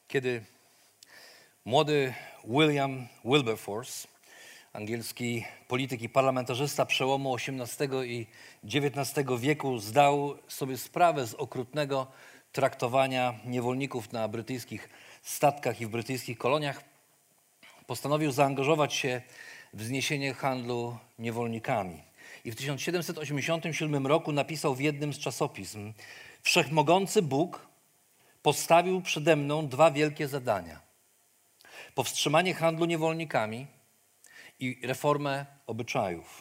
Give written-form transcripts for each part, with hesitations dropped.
Kiedy młody William Wilberforce, angielski polityk i parlamentarzysta przełomu XVIII i XIX wieku, zdał sobie sprawę z okrutnego traktowania niewolników na brytyjskich statkach i w brytyjskich koloniach, postanowił zaangażować się w zniesienie handlu niewolnikami. I w 1787 roku napisał w jednym z czasopism: Wszechmogący Bóg postawił przede mną dwa wielkie zadania: powstrzymanie handlu niewolnikami i reformę obyczajów.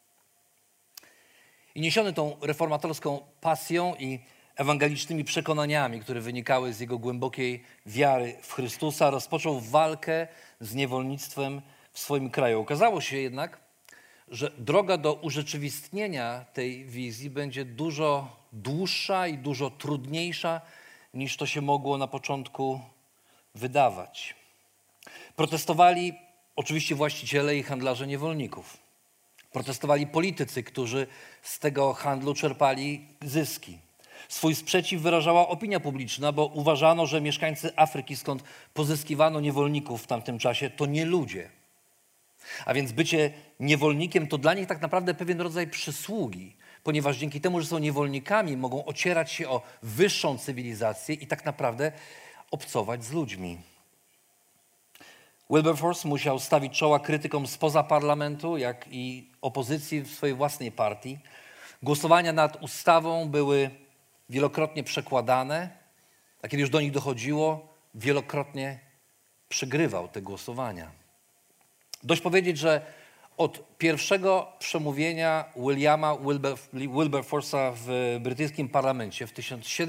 I niesiony tą reformatorską pasją i ewangelicznymi przekonaniami, które wynikały z jego głębokiej wiary w Chrystusa, rozpoczął walkę z niewolnictwem w swoim kraju. Okazało się jednak, że droga do urzeczywistnienia tej wizji będzie dużo dłuższa i dużo trudniejsza, niż to się mogło na początku wydawać. Protestowali oczywiście właściciele i handlarze niewolników. Protestowali politycy, którzy z tego handlu czerpali zyski. Swój sprzeciw wyrażała opinia publiczna, bo uważano, że mieszkańcy Afryki, skąd pozyskiwano niewolników w tamtym czasie, to nie ludzie. A więc bycie niewolnikiem to dla nich tak naprawdę pewien rodzaj przysługi, ponieważ dzięki temu, że są niewolnikami, mogą ocierać się o wyższą cywilizację i tak naprawdę obcować z ludźmi. Wilberforce musiał stawić czoła krytykom spoza parlamentu, jak i opozycji w swojej własnej partii. Głosowania nad ustawą były wielokrotnie przekładane, a kiedy już do nich dochodziło, wielokrotnie przegrywał te głosowania. Dość powiedzieć, że od pierwszego przemówienia Williama Wilberforce'a w brytyjskim parlamencie w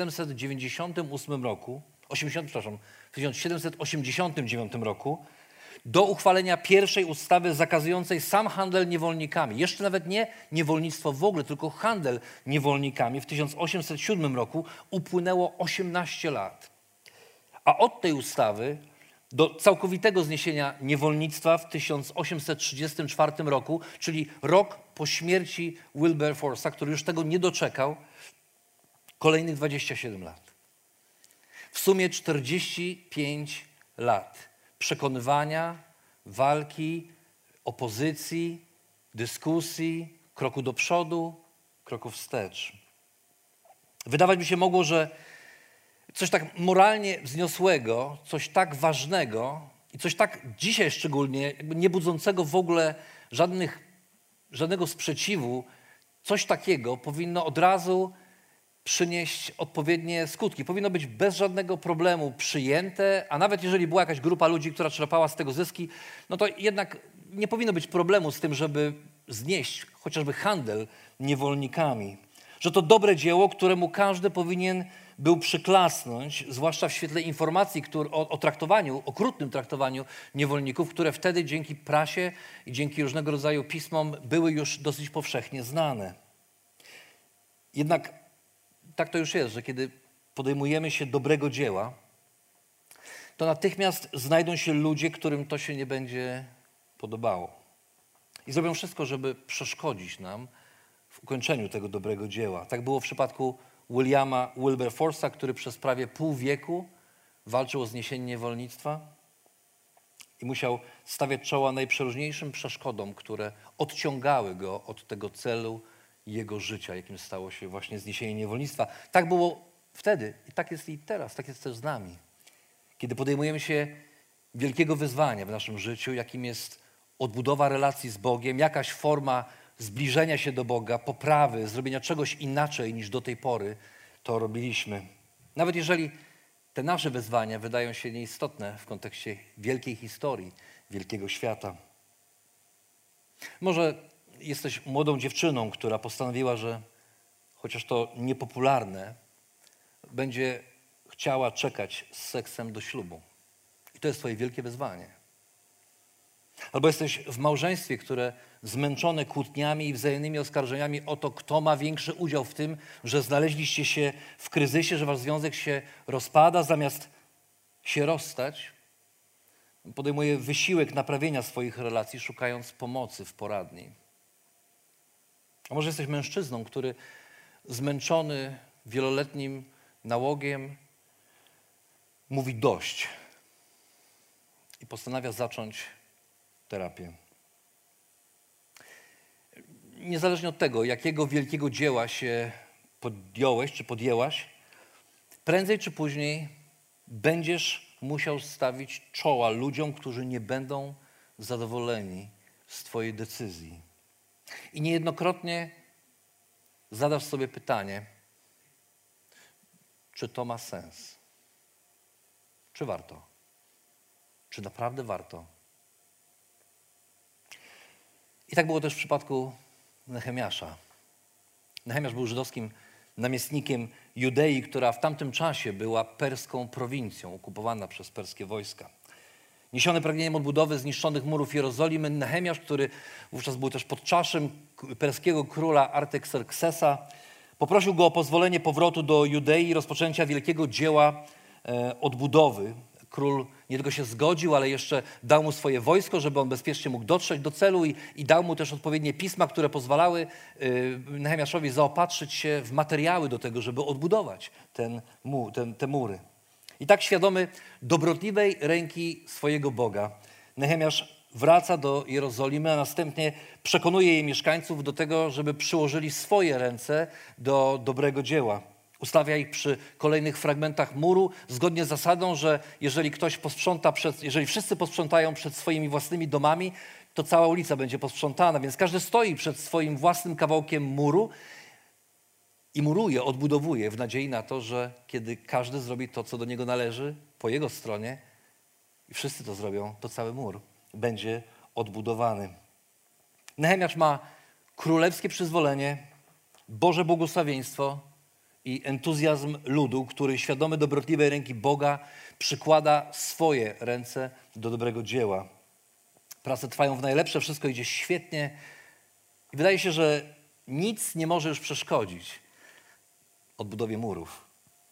1789 roku do uchwalenia pierwszej ustawy zakazującej sam handel niewolnikami, jeszcze nawet nie niewolnictwo w ogóle, tylko handel niewolnikami w 1807 roku upłynęło 18 lat. A od tej ustawy do całkowitego zniesienia niewolnictwa w 1834 roku, czyli rok po śmierci Wilberforce'a, który już tego nie doczekał, kolejnych 27 lat. W sumie 45 lat przekonywania, walki, opozycji, dyskusji, kroku do przodu, kroku wstecz. Wydawać by się mogło, że coś tak moralnie wzniosłego, coś tak ważnego i coś tak dzisiaj szczególnie nie budzącego w ogóle żadnego sprzeciwu, coś takiego powinno od razu przynieść odpowiednie skutki. Powinno być bez żadnego problemu przyjęte, a nawet jeżeli była jakaś grupa ludzi, która czerpała z tego zyski, no to jednak nie powinno być problemu z tym, żeby znieść chociażby handel niewolnikami. Że to dobre dzieło, któremu każdy powinien był przyklasnąć, zwłaszcza w świetle informacji o traktowaniu, okrutnym traktowaniu niewolników, które wtedy dzięki prasie i dzięki różnego rodzaju pismom były już dosyć powszechnie znane. Jednak tak to już jest, że kiedy podejmujemy się dobrego dzieła, to natychmiast znajdą się ludzie, którym to się nie będzie podobało. I zrobią wszystko, żeby przeszkodzić nam w ukończeniu tego dobrego dzieła. Tak było w przypadku Williama Wilberforce'a, który przez prawie pół wieku walczył o zniesienie niewolnictwa i musiał stawiać czoła najprzeróżniejszym przeszkodom, które odciągały go od tego celu jego życia, jakim stało się właśnie zniesienie niewolnictwa. Tak było wtedy i tak jest i teraz, tak jest też z nami. Kiedy podejmujemy się wielkiego wyzwania w naszym życiu, jakim jest odbudowa relacji z Bogiem, jakaś forma zbliżenia się do Boga, poprawy, zrobienia czegoś inaczej niż do tej pory to robiliśmy. Nawet jeżeli te nasze wyzwania wydają się nieistotne w kontekście wielkiej historii, wielkiego świata. Może jesteś młodą dziewczyną, która postanowiła, że chociaż to niepopularne, będzie chciała czekać z seksem do ślubu. I to jest twoje wielkie wyzwanie. Albo jesteś w małżeństwie, które zmęczone kłótniami i wzajemnymi oskarżeniami o to, kto ma większy udział w tym, że znaleźliście się w kryzysie, że wasz związek się rozpada, zamiast się rozstać, podejmuje wysiłek naprawienia swoich relacji, szukając pomocy w poradni. A może jesteś mężczyzną, który zmęczony wieloletnim nałogiem mówi dość i postanawia zacząć terapię. Niezależnie od tego, jakiego wielkiego dzieła się podjąłeś czy podjęłaś, prędzej czy później będziesz musiał stawić czoła ludziom, którzy nie będą zadowoleni z twojej decyzji. I niejednokrotnie zadasz sobie pytanie, czy to ma sens? Czy warto? Czy naprawdę warto? I tak było też w przypadku Nehemiasza. Nehemiasz był żydowskim namiestnikiem Judei, która w tamtym czasie była perską prowincją, okupowana przez perskie wojska. Niesiony pragnieniem odbudowy zniszczonych murów Jerozolimy, Nehemiasz, który wówczas był też podczaszym perskiego króla Artekserksesa, poprosił go o pozwolenie powrotu do Judei i rozpoczęcia wielkiego dzieła odbudowy. Król nie tylko się zgodził, ale jeszcze dał mu swoje wojsko, żeby on bezpiecznie mógł dotrzeć do celu i dał mu też odpowiednie pisma, które pozwalały Nehemiaszowi zaopatrzyć się w materiały do tego, żeby odbudować te mury. I tak świadomy dobrotliwej ręki swojego Boga, Nehemiasz wraca do Jerozolimy, a następnie przekonuje jej mieszkańców do tego, żeby przyłożyli swoje ręce do dobrego dzieła. Ustawia ich przy kolejnych fragmentach muru, zgodnie z zasadą, że jeżeli wszyscy posprzątają przed swoimi własnymi domami, to cała ulica będzie posprzątana, więc każdy stoi przed swoim własnym kawałkiem muru i muruje, odbudowuje w nadziei na to, że kiedy każdy zrobi to, co do niego należy, po jego stronie i wszyscy to zrobią, to cały mur będzie odbudowany. Nehemiasz ma królewskie przyzwolenie, Boże błogosławieństwo i entuzjazm ludu, który świadomy dobrotliwej ręki Boga przykłada swoje ręce do dobrego dzieła. Prace trwają w najlepsze, wszystko idzie świetnie i wydaje się, że nic nie może już przeszkodzić odbudowie murów.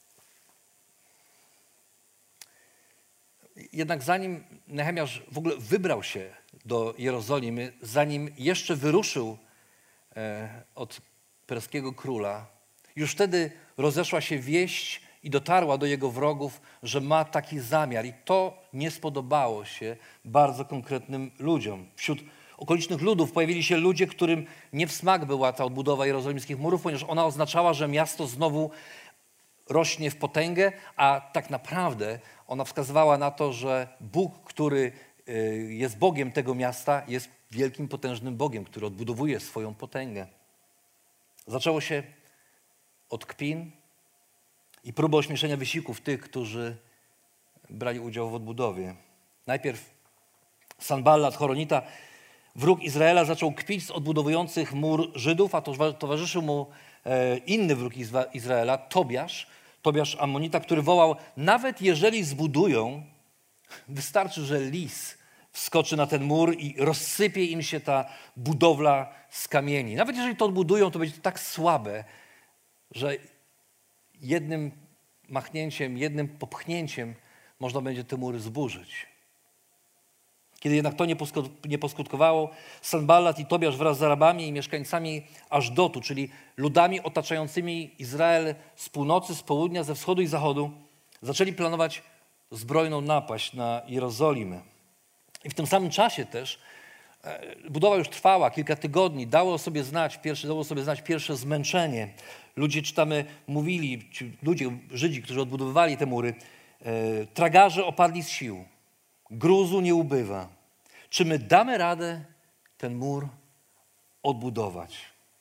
Jednak zanim Nehemiasz w ogóle wybrał się do Jerozolimy, zanim jeszcze wyruszył od perskiego króla, już wtedy rozeszła się wieść i dotarła do jego wrogów, że ma taki zamiar. I to nie spodobało się bardzo konkretnym ludziom. Wśród okolicznych ludów pojawili się ludzie, którym nie w smak była ta odbudowa jerozolimskich murów, ponieważ ona oznaczała, że miasto znowu rośnie w potęgę, a tak naprawdę ona wskazywała na to, że Bóg, który jest Bogiem tego miasta, jest wielkim, potężnym Bogiem, który odbudowuje swoją potęgę. Zaczęło się od kpin i próby ośmieszenia wysiłków tych, którzy brali udział w odbudowie. Najpierw Sanballat, Horonita, wróg Izraela, zaczął kpić z odbudowujących mur Żydów, a towarzyszył mu inny wróg Izraela, Tobiasz Ammonita, który wołał: nawet jeżeli zbudują, wystarczy, że lis wskoczy na ten mur i rozsypie im się ta budowla z kamieni. Nawet jeżeli to odbudują, to będzie to tak słabe, że jednym machnięciem, jednym popchnięciem można będzie te mury zburzyć. Kiedy jednak to nie poskutkowało, Sanballat i Tobiasz wraz z Arabami i mieszkańcami Aszdotu, czyli ludami otaczającymi Izrael z północy, z południa, ze wschodu i zachodu, zaczęli planować zbrojną napaść na Jerozolimę. I w tym samym czasie też budowa już trwała kilka tygodni, dało sobie znać pierwsze zmęczenie. Ludzie, czytamy, mówili, Żydzi, którzy odbudowywali te mury, tragarze opadli z sił, gruzu nie ubywa. Czy my damy radę ten mur odbudować?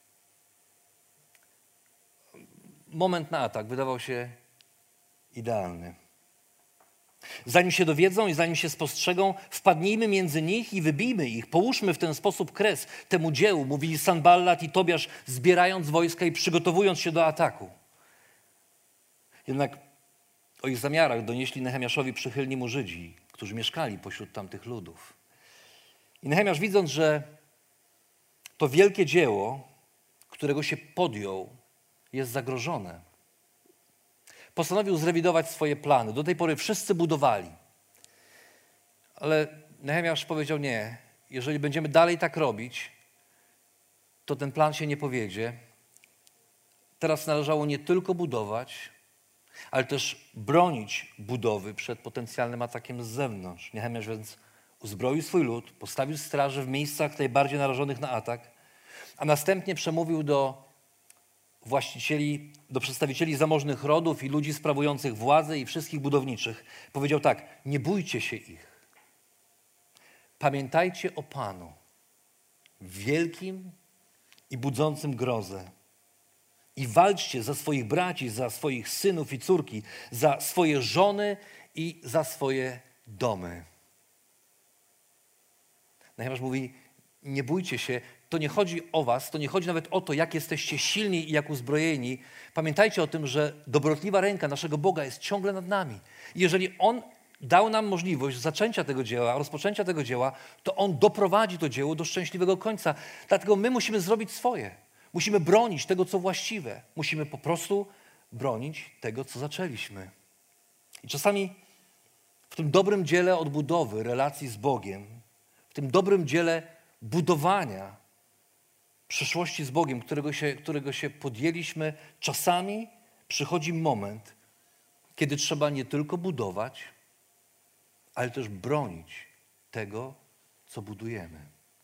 Moment na atak wydawał się idealny. Zanim się dowiedzą i zanim się spostrzegą, wpadnijmy między nich i wybijmy ich. Połóżmy w ten sposób kres temu dziełu, mówili Sanballat i Tobiasz, zbierając wojska i przygotowując się do ataku. Jednak o ich zamiarach donieśli Nehemiaszowi przychylni mu Żydzi, którzy mieszkali pośród tamtych ludów. I Nehemiasz, widząc, że to wielkie dzieło, którego się podjął, jest zagrożone, postanowił zrewidować swoje plany. Do tej pory wszyscy budowali. Ale Nehemiasz powiedział: nie, jeżeli będziemy dalej tak robić, to ten plan się nie powiedzie. Teraz należało nie tylko budować, ale też bronić budowy przed potencjalnym atakiem z zewnątrz. Nehemiasz więc uzbroił swój lud, postawił straże w miejscach najbardziej narażonych na atak, a następnie przemówił do właścicieli, do przedstawicieli zamożnych rodów i ludzi sprawujących władzę i wszystkich budowniczych. Powiedział tak: nie bójcie się ich. Pamiętajcie o Panu, wielkim i budzącym grozę. I walczcie za swoich braci, za swoich synów i córki, za swoje żony i za swoje domy. Nehemiasz mówi: nie bójcie się, to nie chodzi o was, to nie chodzi nawet o to, jak jesteście silni i jak uzbrojeni. Pamiętajcie o tym, że dobrotliwa ręka naszego Boga jest ciągle nad nami. I jeżeli On dał nam możliwość zaczęcia tego dzieła, rozpoczęcia tego dzieła, to On doprowadzi to dzieło do szczęśliwego końca. Dlatego my musimy zrobić swoje. Musimy bronić tego, co właściwe. Musimy po prostu bronić tego, co zaczęliśmy. I czasami w tym dobrym dziele odbudowy relacji z Bogiem, w tym dobrym dziele budowania przyszłości z Bogiem, którego się podjęliśmy, czasami przychodzi moment, kiedy trzeba nie tylko budować, ale też bronić tego, co budujemy.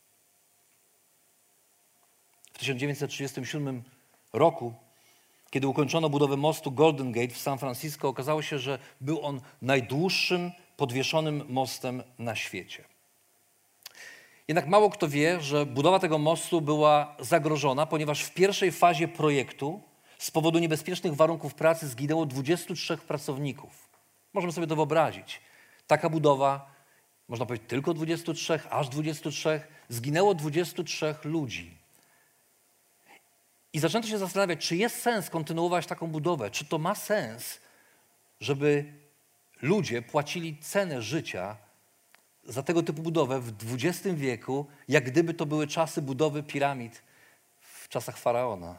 W 1937 roku, kiedy ukończono budowę mostu Golden Gate w San Francisco, okazało się, że był on najdłuższym podwieszonym mostem na świecie. Jednak mało kto wie, że budowa tego mostu była zagrożona, ponieważ w pierwszej fazie projektu z powodu niebezpiecznych warunków pracy zginęło 23 pracowników. Możemy sobie to wyobrazić. Taka budowa, można powiedzieć tylko 23, aż 23, zginęło 23 ludzi. I zaczęto się zastanawiać, czy jest sens kontynuować taką budowę, czy to ma sens, żeby ludzie płacili cenę życia za tego typu budowę w XX wieku, jak gdyby to były czasy budowy piramid w czasach Faraona.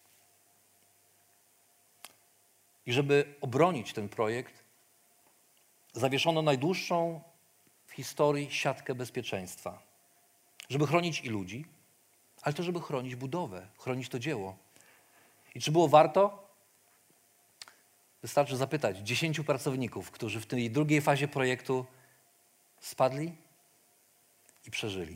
I żeby obronić ten projekt, zawieszono najdłuższą w historii siatkę bezpieczeństwa. Żeby chronić i ludzi, ale też żeby chronić budowę, chronić to dzieło. I czy było warto? Wystarczy zapytać 10 pracowników, którzy w tej drugiej fazie projektu spadli i przeżyli.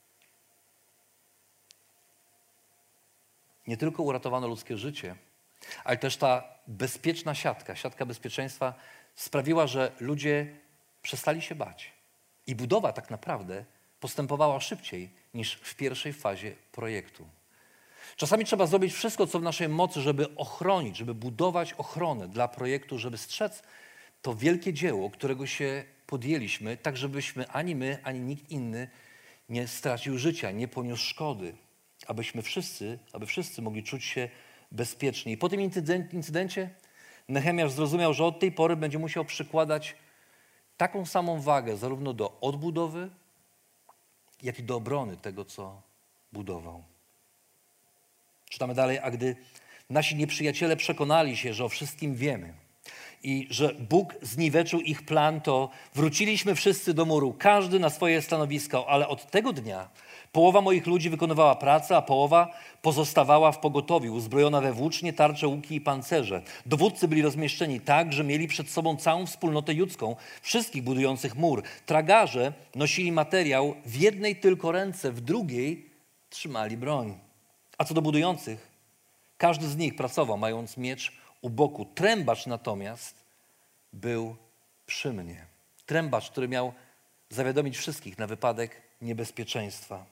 Nie tylko uratowano ludzkie życie, ale też ta bezpieczna siatka bezpieczeństwa sprawiła, że ludzie przestali się bać. I budowa tak naprawdę postępowała szybciej niż w pierwszej fazie projektu. Czasami trzeba zrobić wszystko, co w naszej mocy, żeby ochronić, żeby budować ochronę dla projektu, żeby strzec to wielkie dzieło, którego się podjęliśmy, tak żebyśmy ani my, ani nikt inny nie stracił życia, nie poniósł szkody, aby wszyscy mogli czuć się bezpiecznie. I po tym incydencie Nehemiasz zrozumiał, że od tej pory będzie musiał przykładać taką samą wagę zarówno do odbudowy, jak i do obrony tego, co budował. Czytamy dalej: a gdy nasi nieprzyjaciele przekonali się, że o wszystkim wiemy i że Bóg zniweczył ich plan, to wróciliśmy wszyscy do muru, każdy na swoje stanowisko, ale od tego dnia połowa moich ludzi wykonywała pracę, a połowa pozostawała w pogotowiu, uzbrojona we włócznie, tarcze, łuki i pancerze. Dowódcy byli rozmieszczeni tak, że mieli przed sobą całą wspólnotę judzką, wszystkich budujących mur. Tragarze nosili materiał w jednej tylko ręce, w drugiej trzymali broń. A co do budujących, każdy z nich pracował, mając miecz u boku. Trębacz natomiast był przy mnie. Trębacz, który miał zawiadomić wszystkich na wypadek niebezpieczeństwa.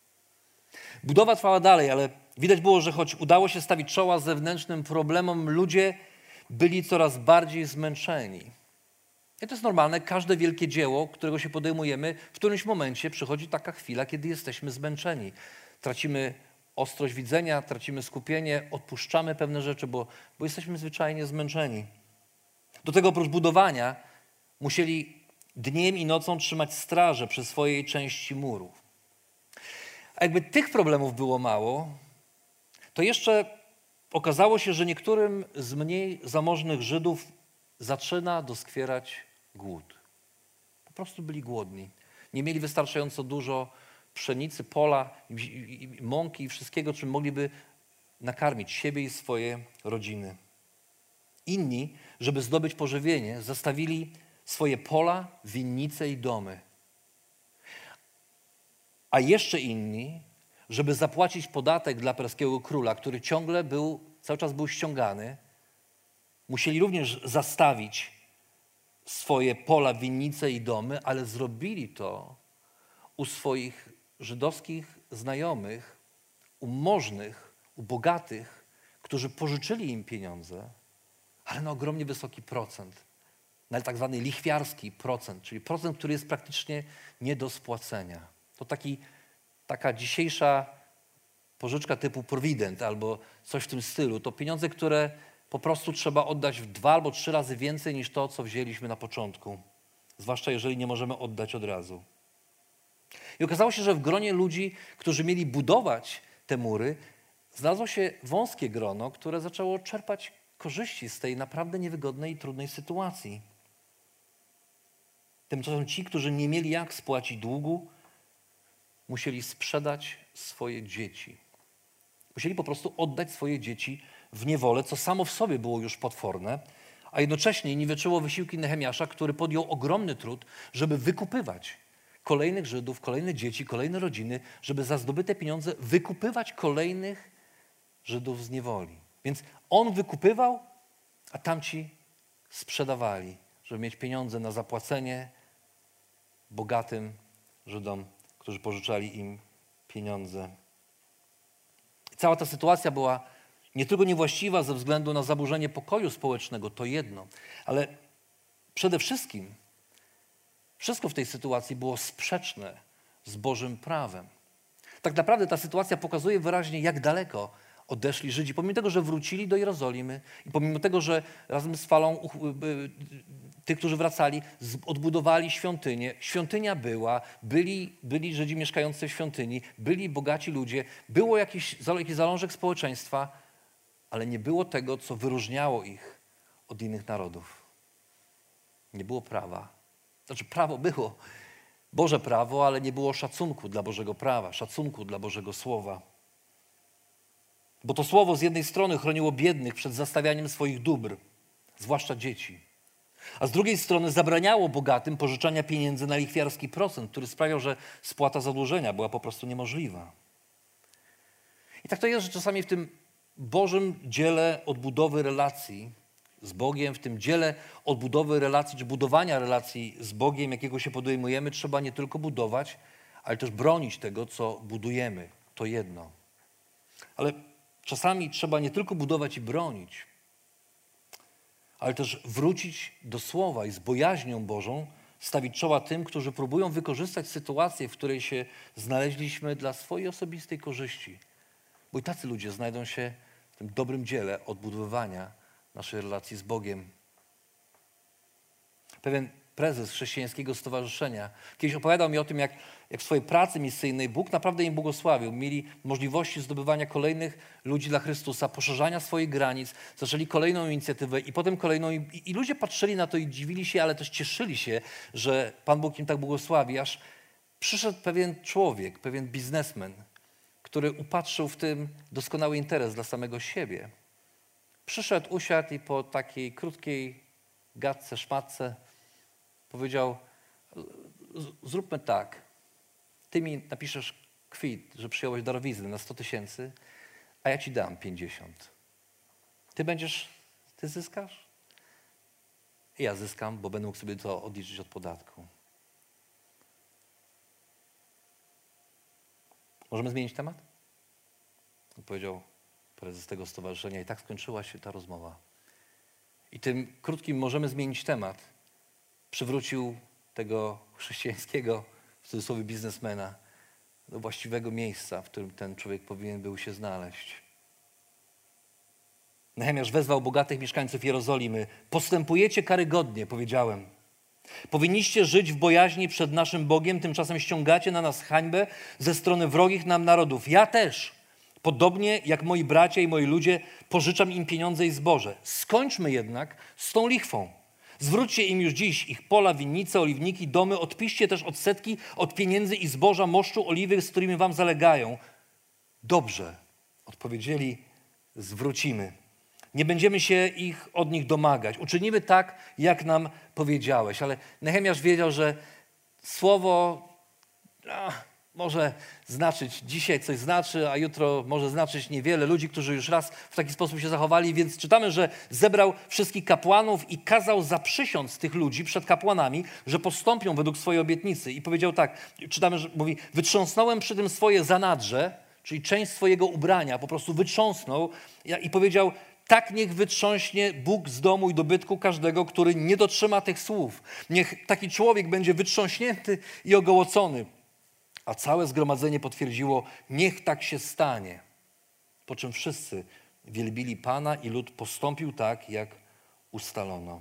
Budowa trwała dalej, ale widać było, że choć udało się stawić czoła zewnętrznym problemom, ludzie byli coraz bardziej zmęczeni. I to jest normalne, każde wielkie dzieło, którego się podejmujemy, w którymś momencie przychodzi taka chwila, kiedy jesteśmy zmęczeni. Tracimy ostrość widzenia, tracimy skupienie, odpuszczamy pewne rzeczy, bo jesteśmy zwyczajnie zmęczeni. Do tego oprócz budowania musieli dniem i nocą trzymać straże przy swojej części murów. A jakby tych problemów było mało, to jeszcze okazało się, że niektórym z mniej zamożnych Żydów zaczyna doskwierać głód. Po prostu byli głodni. Nie mieli wystarczająco dużo pszenicy, pola, mąki i wszystkiego, czym mogliby nakarmić siebie i swoje rodziny. Inni, żeby zdobyć pożywienie, zostawili swoje pola, winnice i domy. A jeszcze inni, żeby zapłacić podatek dla perskiego króla, który cały czas był ściągany, musieli również zastawić swoje pola, winnice i domy, ale zrobili to u swoich żydowskich znajomych, u możnych, u bogatych, którzy pożyczyli im pieniądze, ale na ogromnie wysoki procent, na tak zwany lichwiarski procent, czyli procent, który jest praktycznie nie do spłacenia. To taka dzisiejsza pożyczka typu Provident albo coś w tym stylu. To pieniądze, które po prostu trzeba oddać w 2 albo 3 razy więcej niż to, co wzięliśmy na początku. Zwłaszcza jeżeli nie możemy oddać od razu. I okazało się, że w gronie ludzi, którzy mieli budować te mury, znalazło się wąskie grono, które zaczęło czerpać korzyści z tej naprawdę niewygodnej i trudnej sytuacji. Tymczasem ci, którzy nie mieli jak spłacić długu, musieli sprzedać swoje dzieci. Musieli po prostu oddać swoje dzieci w niewolę, co samo w sobie było już potworne, a jednocześnie niweczyło wysiłki Nehemiasza, który podjął ogromny trud, żeby wykupywać kolejnych Żydów, kolejne dzieci, kolejne rodziny, żeby za zdobyte pieniądze wykupywać kolejnych Żydów z niewoli. Więc on wykupywał, a tamci sprzedawali, żeby mieć pieniądze na zapłacenie bogatym Żydom, którzy pożyczali im pieniądze. Cała ta sytuacja była nie tylko niewłaściwa ze względu na zaburzenie pokoju społecznego, to jedno, ale przede wszystkim wszystko w tej sytuacji było sprzeczne z Bożym prawem. Tak naprawdę ta sytuacja pokazuje wyraźnie, jak daleko odeszli Żydzi. Pomimo tego, że wrócili do Jerozolimy i pomimo tego, że razem z falą tych, którzy wracali, odbudowali świątynię. Świątynia byli Żydzi mieszkający w świątyni, byli bogaci ludzie, było jakiś zalążek społeczeństwa, ale nie było tego, co wyróżniało ich od innych narodów. Nie było prawa. Znaczy prawo było, Boże prawo, ale nie było szacunku dla Bożego prawa, szacunku dla Bożego Słowa. Bo to Słowo z jednej strony chroniło biednych przed zastawianiem swoich dóbr, zwłaszcza dzieci, a z drugiej strony zabraniało bogatym pożyczania pieniędzy na lichwiarski procent, który sprawiał, że spłata zadłużenia była po prostu niemożliwa. I tak to jest, że czasami w tym Bożym dziele odbudowy relacji z Bogiem, w tym dziele odbudowy relacji, czy budowania relacji z Bogiem, jakiego się podejmujemy, trzeba nie tylko budować, ale też bronić tego, co budujemy. To jedno. Ale czasami trzeba nie tylko budować i bronić, ale też wrócić do Słowa i z bojaźnią Bożą stawić czoła tym, którzy próbują wykorzystać sytuację, w której się znaleźliśmy dla swojej osobistej korzyści. Bo i tacy ludzie znajdą się w tym dobrym dziele odbudowywania naszej relacji z Bogiem. Pewien prezes chrześcijańskiego stowarzyszenia kiedyś opowiadał mi o tym, jak w swojej pracy misyjnej Bóg naprawdę im błogosławił. Mieli możliwości zdobywania kolejnych ludzi dla Chrystusa, poszerzania swoich granic, zaczęli kolejną inicjatywę i potem kolejną. I ludzie patrzyli na to i dziwili się, ale też cieszyli się, że Pan Bóg im tak błogosławi. Aż przyszedł pewien człowiek, pewien biznesmen, który upatrzył w tym doskonały interes dla samego siebie. Przyszedł, usiadł i po takiej krótkiej gadce, szmatce powiedział: zróbmy tak, ty mi napiszesz kwit, że przyjąłeś darowizny na 100 000, a ja ci dam 50. Ty zyskasz? I ja zyskam, bo będę mógł sobie to odliczyć od podatku. Możemy zmienić temat? Powiedział prezes tego stowarzyszenia i tak skończyła się ta rozmowa. I tym krótkim możemy zmienić temat przywrócił tego chrześcijańskiego, w cudzysłowie, biznesmena do właściwego miejsca, w którym ten człowiek powinien był się znaleźć. Nehemiasz wezwał bogatych mieszkańców Jerozolimy. Postępujecie karygodnie, powiedziałem. Powinniście żyć w bojaźni przed naszym Bogiem, tymczasem ściągacie na nas hańbę ze strony wrogich nam narodów. Ja też, podobnie jak moi bracia i moi ludzie, pożyczam im pieniądze i zboże. Skończmy jednak z tą lichwą. Zwróćcie im już dziś ich pola, winnice, oliwniki, domy, odpiszcie też odsetki od pieniędzy i zboża, moszczu, oliwy, z którymi wam zalegają. Dobrze, odpowiedzieli, zwrócimy. Nie będziemy się od nich domagać. Uczynimy tak, jak nam powiedziałeś. Ale Nehemiasz wiedział, że słowo może znaczyć, dzisiaj coś znaczy, a jutro może znaczyć niewiele. Ludzi, którzy już raz w taki sposób się zachowali, więc czytamy, że zebrał wszystkich kapłanów i kazał zaprzysiąc tych ludzi przed kapłanami, że postąpią według swojej obietnicy. I powiedział tak, czytamy, że mówi, wytrząsnąłem przy tym swoje zanadrze, czyli część swojego ubrania, po prostu wytrząsnął i powiedział, tak niech wytrząśnie Bóg z domu i dobytku każdego, który nie dotrzyma tych słów. Niech taki człowiek będzie wytrząśnięty i ogołocony. A całe zgromadzenie potwierdziło, niech tak się stanie. Po czym wszyscy wielbili Pana i lud postąpił tak, jak ustalono.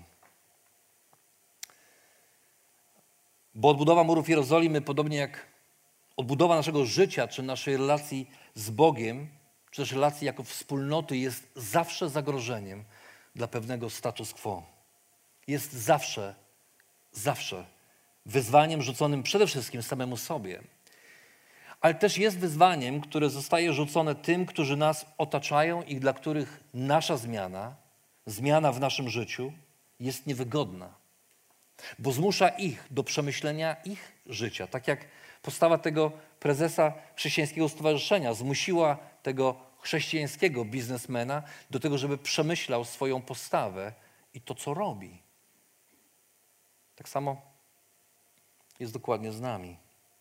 Bo odbudowa murów Jerozolimy, podobnie jak odbudowa naszego życia, czy naszej relacji z Bogiem, czy też relacji jako wspólnoty, jest zawsze zagrożeniem dla pewnego status quo. Jest zawsze wyzwaniem rzuconym przede wszystkim samemu sobie. Ale też jest wyzwaniem, które zostaje rzucone tym, którzy nas otaczają i dla których nasza zmiana w naszym życiu jest niewygodna. Bo zmusza ich do przemyślenia ich życia. Tak jak postawa tego prezesa chrześcijańskiego stowarzyszenia zmusiła tego chrześcijańskiego biznesmena do tego, żeby przemyślał swoją postawę i to, co robi. Tak samo jest dokładnie z nami.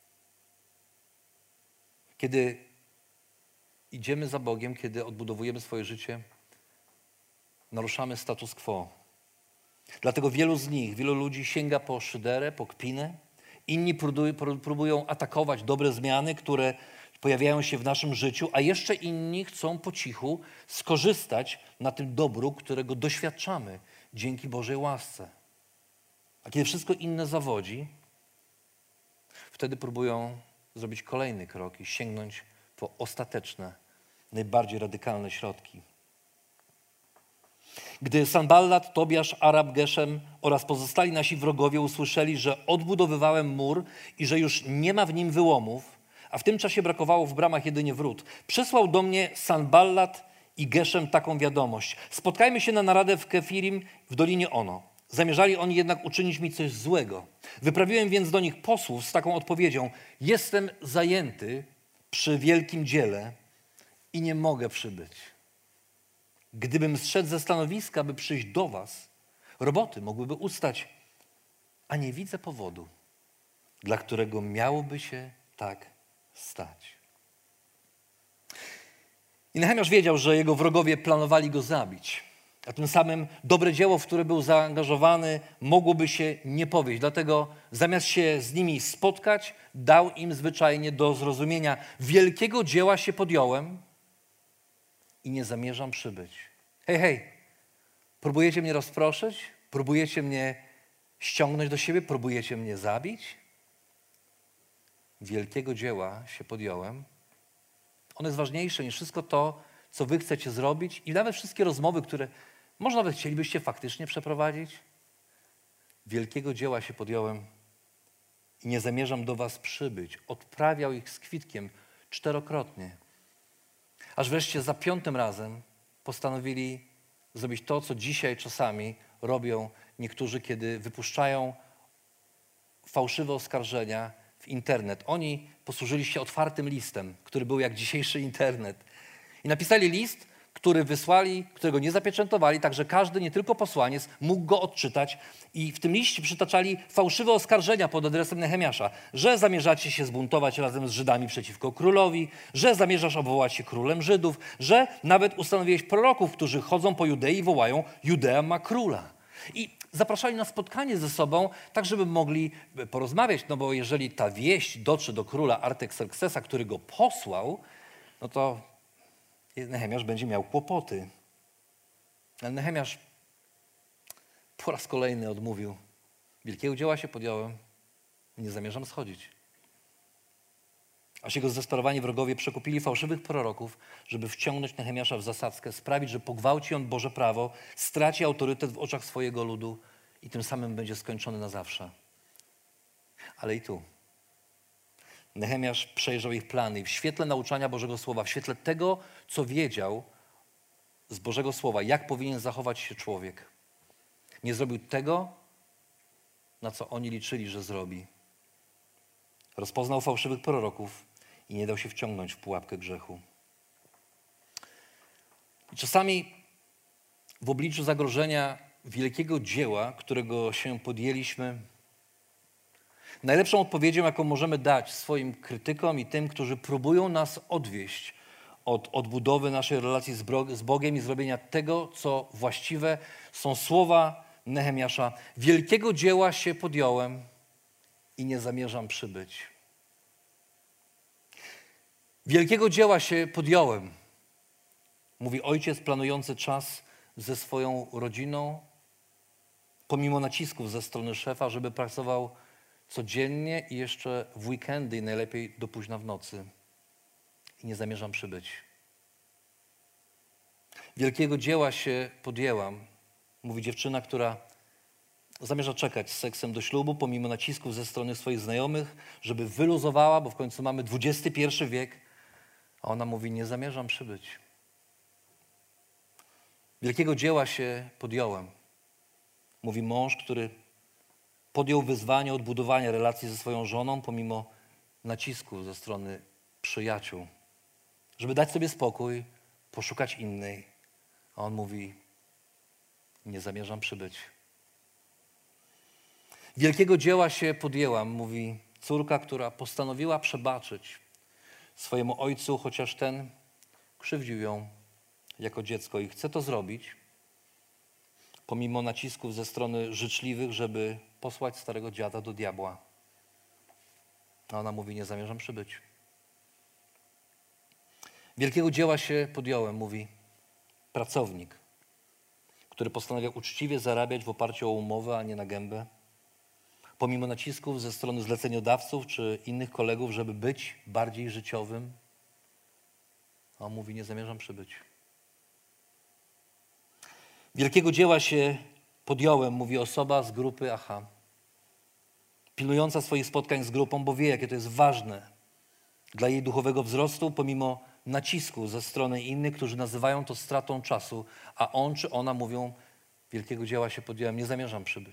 Kiedy idziemy za Bogiem, kiedy odbudowujemy swoje życie, naruszamy status quo. Dlatego wielu ludzi sięga po szyderę, po kpinę. Inni próbują atakować dobre zmiany, które pojawiają się w naszym życiu, a jeszcze inni chcą po cichu skorzystać na tym dobru, którego doświadczamy dzięki Bożej łasce. A kiedy wszystko inne zawodzi, wtedy próbują zrobić kolejny krok i sięgnąć po ostateczne, najbardziej radykalne środki. Gdy Sanballat, Tobiasz, Arab, Geszem oraz pozostali nasi wrogowie usłyszeli, że odbudowywałem mur i że już nie ma w nim wyłomów, a w tym czasie brakowało w bramach jedynie wrót, przysłał do mnie Sanballat i Geszem taką wiadomość. Spotkajmy się na naradę w Kefirim w Dolinie Ono. Zamierzali oni jednak uczynić mi coś złego. Wyprawiłem więc do nich posłów z taką odpowiedzią. Jestem zajęty przy wielkim dziele i nie mogę przybyć. Gdybym zszedł ze stanowiska, by przyjść do was, roboty mogłyby ustać, a nie widzę powodu, dla którego miałoby się tak stać. I Nehemiasz wiedział, że jego wrogowie planowali go zabić, a tym samym dobre dzieło, w które był zaangażowany, mogłoby się nie powieść. Dlatego zamiast się z nimi spotkać, dał im zwyczajnie do zrozumienia: wielkiego dzieła się podjąłem i nie zamierzam przybyć. Hej, próbujecie mnie rozproszyć? Próbujecie mnie ściągnąć do siebie? Próbujecie mnie zabić? Wielkiego dzieła się podjąłem. Ono jest ważniejsze niż wszystko to, co wy chcecie zrobić i nawet wszystkie rozmowy, które może nawet chcielibyście faktycznie przeprowadzić. Wielkiego dzieła się podjąłem i nie zamierzam do was przybyć. Odprawiał ich z kwitkiem 4-krotnie. Aż wreszcie za 5. razem postanowili zrobić to, co dzisiaj czasami robią niektórzy, kiedy wypuszczają fałszywe oskarżenia w internet. Oni posłużyli się otwartym listem, który był jak dzisiejszy internet. I napisali list, który wysłali, którego nie zapieczętowali, tak że każdy, nie tylko posłaniec, mógł go odczytać. I w tym liście przytaczali fałszywe oskarżenia pod adresem Nehemiasza, że zamierzacie się zbuntować razem z Żydami przeciwko królowi, że zamierzasz obwołać się królem Żydów, że nawet ustanowiłeś proroków, którzy chodzą po Judei i wołają: Judea ma króla. I zapraszali na spotkanie ze sobą, tak żeby mogli porozmawiać, no bo jeżeli ta wieść dotrze do króla Artaxerxesa, który go posłał, no to Nehemiasz będzie miał kłopoty. Ale Nehemiasz po raz kolejny odmówił: wielkiego dzieła się podjąłem i nie zamierzam schodzić. Aż jego zdesperowani wrogowie przekupili fałszywych proroków, żeby wciągnąć Nehemiasza w zasadzkę, sprawić, że pogwałci on Boże prawo, straci autorytet w oczach swojego ludu i tym samym będzie skończony na zawsze. Ale i tu Nehemiasz przejrzał ich plany i w świetle nauczania Bożego Słowa, w świetle tego, co wiedział z Bożego Słowa, jak powinien zachować się człowiek. Nie zrobił tego, na co oni liczyli, że zrobi. Rozpoznał fałszywych proroków i nie dał się wciągnąć w pułapkę grzechu. I czasami w obliczu zagrożenia wielkiego dzieła, którego się podjęliśmy, najlepszą odpowiedzią, jaką możemy dać swoim krytykom i tym, którzy próbują nas odwieść od odbudowy naszej relacji z Bogiem i zrobienia tego, co właściwe, są słowa Nehemiasza. Wielkiego dzieła się podjąłem i nie zamierzam przybyć. Wielkiego dzieła się podjąłem, mówi ojciec planujący czas ze swoją rodziną, pomimo nacisków ze strony szefa, żeby pracował codziennie i jeszcze w weekendy i najlepiej do późna w nocy. I nie zamierzam przybyć. Wielkiego dzieła się podjęłam, mówi dziewczyna, która zamierza czekać z seksem do ślubu, pomimo nacisków ze strony swoich znajomych, żeby wyluzowała, bo w końcu mamy XXI wiek, a ona mówi, nie zamierzam przybyć. Wielkiego dzieła się podjąłem, mówi mąż, który podjął wyzwanie odbudowania relacji ze swoją żoną, pomimo nacisków ze strony przyjaciół, żeby dać sobie spokój, poszukać innej. A on mówi, nie zamierzam przybyć. Wielkiego dzieła się podjęłam, mówi córka, która postanowiła przebaczyć swojemu ojcu, chociaż ten krzywdził ją jako dziecko i chce to zrobić, pomimo nacisków ze strony życzliwych, żeby posłać starego dziada do diabła. A ona mówi, nie zamierzam przybyć. Wielkiego dzieła się podjąłem, mówi pracownik, który postanawia uczciwie zarabiać w oparciu o umowę, a nie na gębę. Pomimo nacisków ze strony zleceniodawców czy innych kolegów, żeby być bardziej życiowym. A on mówi, nie zamierzam przybyć. Wielkiego dzieła się podjąłem, mówi osoba z grupy AHA, pilnująca swoich spotkań z grupą, bo wie, jakie to jest ważne dla jej duchowego wzrostu, pomimo nacisku ze strony innych, którzy nazywają to stratą czasu, a on czy ona mówią, wielkiego dzieła się podjąłem, nie zamierzam przybyć.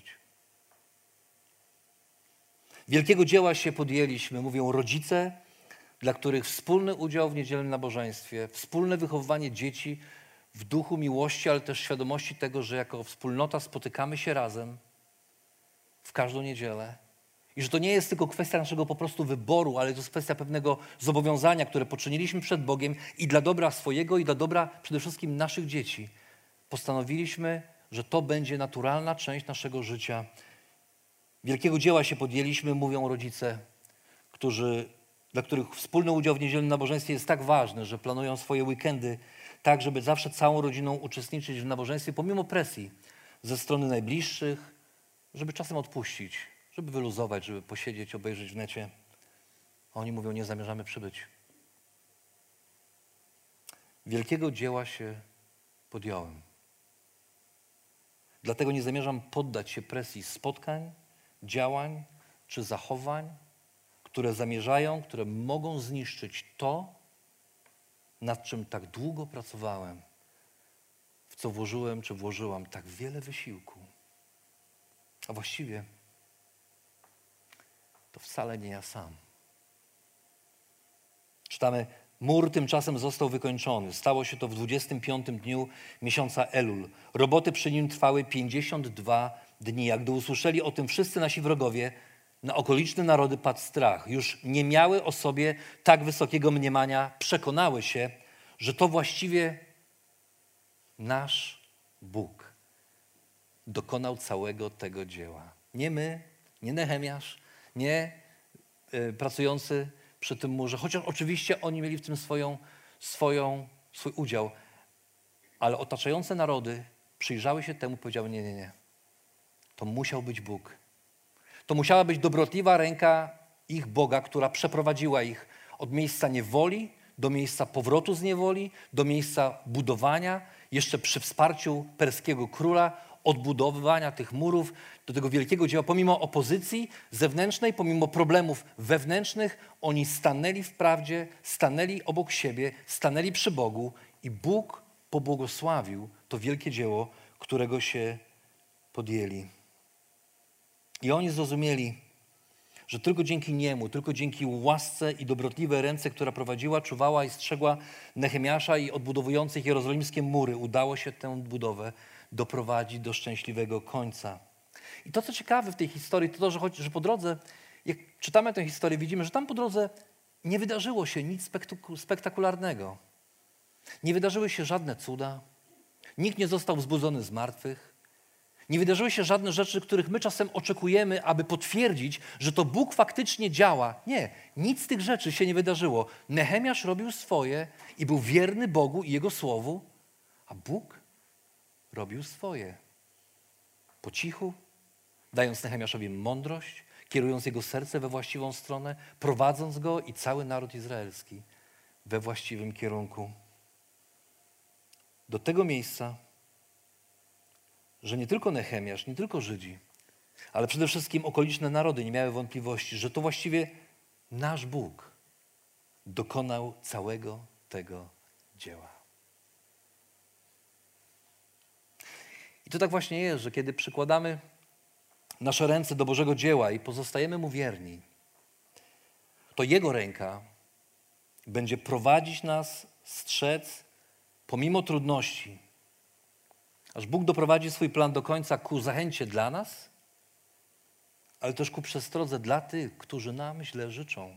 Wielkiego dzieła się podjęliśmy, mówią rodzice, dla których wspólny udział w niedzielnym nabożeństwie, wspólne wychowywanie dzieci w duchu miłości, ale też świadomości tego, że jako wspólnota spotykamy się razem w każdą niedzielę i że to nie jest tylko kwestia naszego po prostu wyboru, ale to jest kwestia pewnego zobowiązania, które poczyniliśmy przed Bogiem i dla dobra swojego i dla dobra przede wszystkim naszych dzieci. Postanowiliśmy, że to będzie naturalna część naszego życia. Wielkiego dzieła się podjęliśmy, mówią rodzice, dla których wspólny udział w niedzielnym nabożeństwie jest tak ważny, że planują swoje weekendy tak, żeby zawsze całą rodziną uczestniczyć w nabożeństwie, pomimo presji ze strony najbliższych, żeby czasem odpuścić, żeby wyluzować, żeby posiedzieć, obejrzeć w necie. A oni mówią, nie zamierzamy przybyć. Wielkiego dzieła się podjąłem. Dlatego nie zamierzam poddać się presji spotkań, działań czy zachowań, które mogą zniszczyć to, nad czym tak długo pracowałem, w co włożyłem czy włożyłam tak wiele wysiłku. A właściwie to wcale nie ja sam. Czytamy, mur tymczasem został wykończony. Stało się to w 25 dniu miesiąca Elul. Roboty przy nim trwały 52 dni. A gdy usłyszeli o tym wszyscy nasi wrogowie, na okoliczne narody padł strach. Już nie miały o sobie tak wysokiego mniemania. Przekonały się, że to właściwie nasz Bóg dokonał całego tego dzieła. Nie my, nie Nehemiasz, nie pracujący przy tym murze. Chociaż oczywiście oni mieli w tym swój udział. Ale otaczające narody przyjrzały się temu i powiedziały, nie. To musiał być Bóg. To musiała być dobrotliwa ręka ich Boga, która przeprowadziła ich od miejsca niewoli do miejsca powrotu z niewoli, do miejsca budowania, jeszcze przy wsparciu perskiego króla, odbudowywania tych murów, do tego wielkiego dzieła. Pomimo opozycji zewnętrznej, pomimo problemów wewnętrznych, oni stanęli w prawdzie, stanęli obok siebie, stanęli przy Bogu i Bóg pobłogosławił to wielkie dzieło, którego się podjęli. I oni zrozumieli, że tylko dzięki Niemu, tylko dzięki łasce i dobrotliwej ręce, która prowadziła, czuwała i strzegła Nehemiasza i odbudowujących jerozolimskie mury, udało się tę budowę doprowadzić do szczęśliwego końca. I to, co ciekawe w tej historii, to, że po drodze, jak czytamy tę historię, widzimy, że tam po drodze nie wydarzyło się nic spektakularnego. Nie wydarzyły się żadne cuda. Nikt nie został wzbudzony z martwych. Nie wydarzyły się żadne rzeczy, których my czasem oczekujemy, aby potwierdzić, że to Bóg faktycznie działa. Nie, nic z tych rzeczy się nie wydarzyło. Nehemiasz robił swoje i był wierny Bogu i Jego słowu, a Bóg robił swoje. Po cichu, dając Nehemiaszowi mądrość, kierując jego serce we właściwą stronę, prowadząc go i cały naród izraelski we właściwym kierunku. Do tego miejsca, że nie tylko Nehemiasz, nie tylko Żydzi, ale przede wszystkim okoliczne narody nie miały wątpliwości, że to właściwie nasz Bóg dokonał całego tego dzieła. I to tak właśnie jest, że kiedy przykładamy nasze ręce do Bożego dzieła i pozostajemy Mu wierni, to Jego ręka będzie prowadzić nas, strzec, pomimo trudności, aż Bóg doprowadzi swój plan do końca ku zachęcie dla nas, ale też ku przestrodze dla tych, którzy nam źle życzą.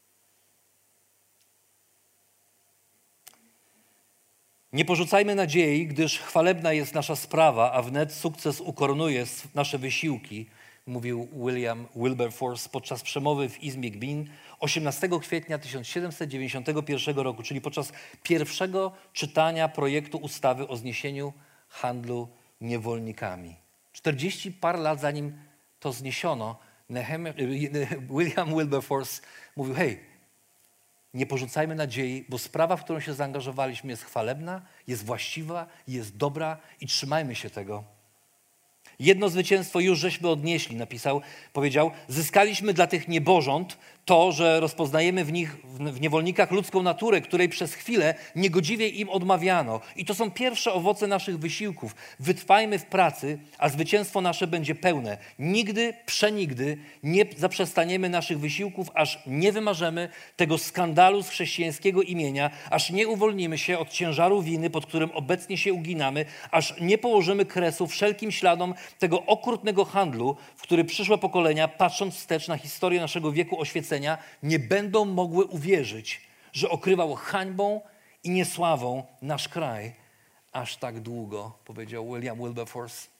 Nie porzucajmy nadziei, gdyż chwalebna jest nasza sprawa, a wnet sukces ukoronuje nasze wysiłki, mówił William Wilberforce podczas przemowy w Izbie Gmin 18 kwietnia 1791 roku, czyli podczas pierwszego czytania projektu ustawy o zniesieniu handlu niewolnikami. 40 par lat zanim to zniesiono, William Wilberforce mówił, hej, nie porzucajmy nadziei, bo sprawa, w którą się zaangażowaliśmy, jest chwalebna, jest właściwa, jest dobra i trzymajmy się tego. Jedno zwycięstwo już żeśmy odnieśli, powiedział, zyskaliśmy dla tych niebożąt to, że rozpoznajemy w niewolnikach ludzką naturę, której przez chwilę niegodziwie im odmawiano. I to są pierwsze owoce naszych wysiłków. Wytrwajmy w pracy, a zwycięstwo nasze będzie pełne. Nigdy, przenigdy nie zaprzestaniemy naszych wysiłków, aż nie wymarzemy tego skandalu z chrześcijańskiego imienia, aż nie uwolnimy się od ciężaru winy, pod którym obecnie się uginamy, aż nie położymy kresu wszelkim śladom tego okrutnego handlu, w który przyszłe pokolenia, patrząc wstecz na historię naszego wieku oświecenia, nie będą mogły uwierzyć, że okrywał hańbą i niesławą nasz kraj aż tak długo, powiedział William Wilberforce.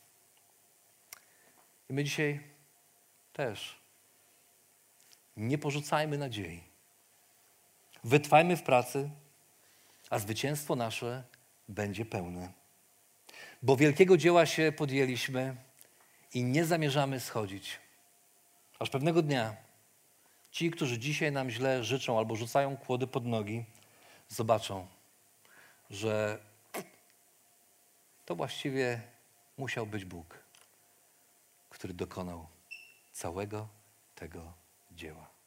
I my dzisiaj też nie porzucajmy nadziei. Wytrwajmy w pracy, a zwycięstwo nasze będzie pełne. Bo wielkiego dzieła się podjęliśmy i nie zamierzamy schodzić. Aż pewnego dnia ci, którzy dzisiaj nam źle życzą albo rzucają kłody pod nogi, zobaczą, że to właściwie musiał być Bóg, który dokonał całego tego dzieła.